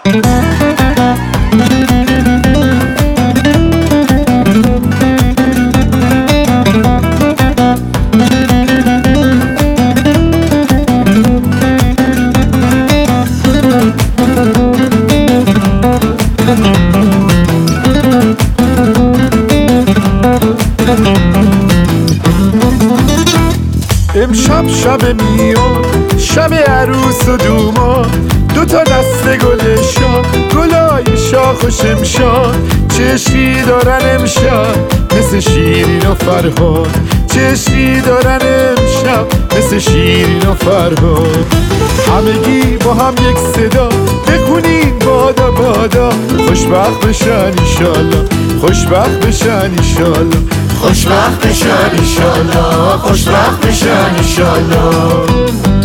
امشب شب میان، شب عروس و دومان، دوتا دست گل شاه، گلای شاخ و شمشاد. چشمی دارن امشب مثل شیرین و فرهاد، چشمی دارن امشب مثل شیرین و فرهاد. همگی با هم یک صدا بخونین بادا بادا، خوشبخت بشن ایشالله، خوشبخت بشن ایشالله، خوشبخت بشن ایشالله، خوشبخت بشن ایشالله.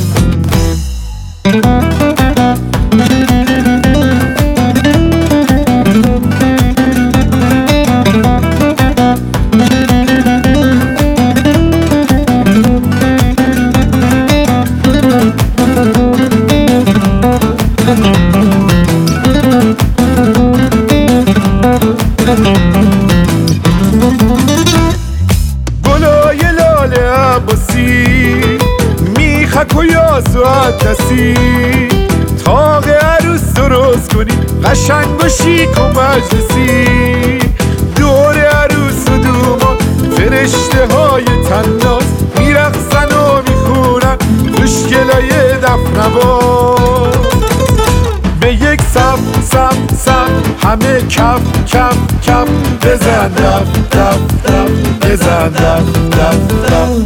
گلای لاله عباسی میخک و یاز و عدسی، تاق عروس درست کنی قشنگ و شیک و مجلسی. دور عروس و دومان فرشته های تناز میرقصن و میخونن خوشگلای دفنواز. به یک صف صف صف همه کف کف کف بزن دف دف دف، بزن دف دف دف.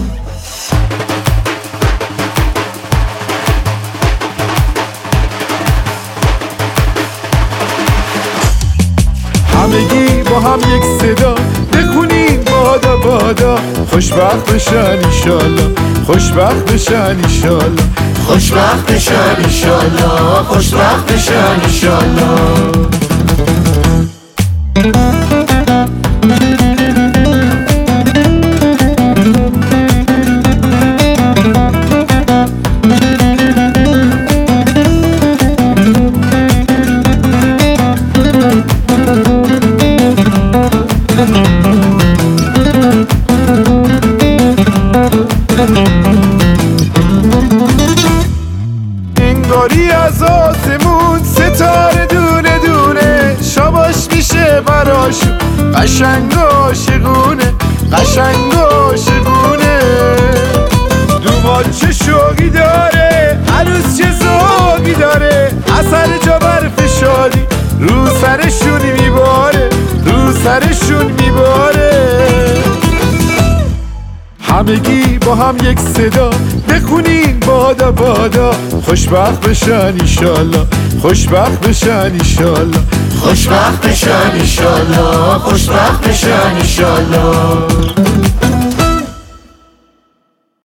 همگی با هم یک صدا بخونین بادا بادا، خوشبخت بشن ایشالله، خوشبخت بشن ایشالله، خوشبخت بشن ایشالله، خوشبخت بشن ایشالله. انگاری از آسمون ستاره دونه دونه شاباش میشه براشون، قشنگ و عاشقونه، قشنگ و عاشقونه. دومان چه شوقی داره، عروس چه ذوقی داره، اثر جا برف شادی رو سرشون میباره، رو سرشون میباره. همگی با هم یک صدا بخونین بادا بادا، خوشبخت بشن ایشالله، خوشبخت بشن ایشالله، خوشبخت بشن ایشالله، خوشبخت بشن ایشالله.